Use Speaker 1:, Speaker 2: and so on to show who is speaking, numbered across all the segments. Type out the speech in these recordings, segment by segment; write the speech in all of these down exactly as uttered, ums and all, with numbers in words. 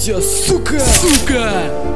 Speaker 1: тебя, сука!
Speaker 2: Сука!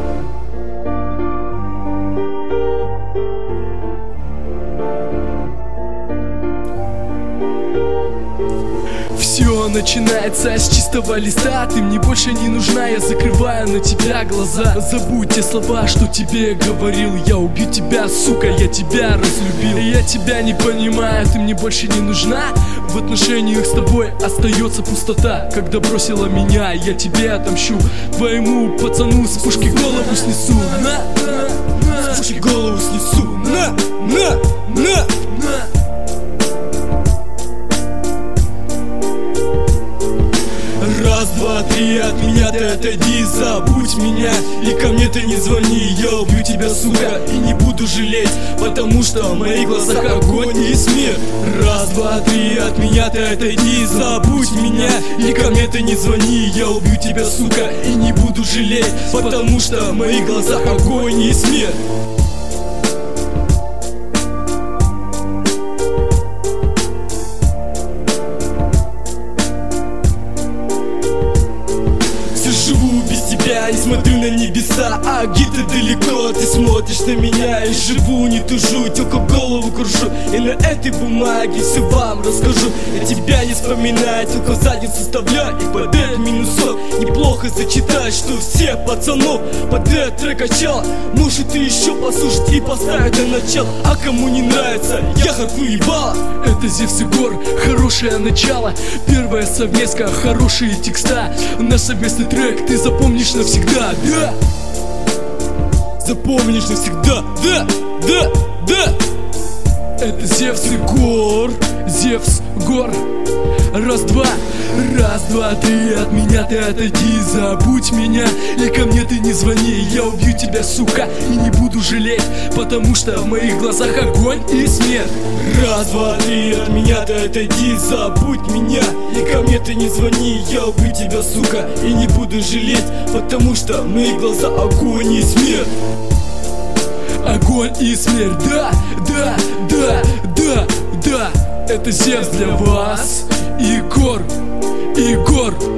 Speaker 2: Все начинается с чистого листа. Ты мне больше не нужна, я закрываю на тебя глаза. Забудь те слова, что тебе говорил. Я убью тебя, сука, я тебя разлюбил. Я тебя не понимаю, ты мне больше не нужна. В отношениях с тобой остается пустота. Когда бросила меня, я тебе отомщу. Твоему пацану с пушки голову снесу. На, на, на, с пушки голову снесу. На, на, на, на. Раз, два, три, от меня ты отойди, забудь меня и ко мне ты не звони. Я убью тебя, сука, и не буду жалеть, потому что в моих глазах огонь и смерть. Раз, два, три, от меня ты отойди, забудь меня и ко мне ты не звони. Я убью тебя, сука, и не буду жалеть, потому что в моих глазах огонь и смерть. Живу без тебя и смотрю на небеса, а где-то далеко ты смотришь на меня. И живу, не тужу, только голову кружу, и на этой бумаге все вам расскажу. Я тебя не вспоминаю, только в задницу вставляю, и под этот минусок неплохо зачитать, что все пацанов под этот трек качал. Может ты еще послушать и поставить на начало. А кому не нравится, я харку ебала. Это Зевс и Гор, хорошее начало. Первая совместка, хорошие текста. Наш совместный трек ты запомнишь навсегда, да? Запомнишь навсегда, да, да, да. Это Зевс и Гор, Зевс, Гор. Раз, два, раз, два, три, от меня ты отойди, забудь меня и ко мне ты не звони. Я убью тебя, сука, и не буду жалеть, потому что в моих глазах огонь и смерть. Раз, два, три, от меня ты отойди, забудь меня и ко мне ты не звони. Я убью тебя, сука, и не буду жалеть, потому что в моих глазах огонь и смерть. Огонь и смерть, да, да, да, да, да. Это Зевс для вас, Егор, Егор.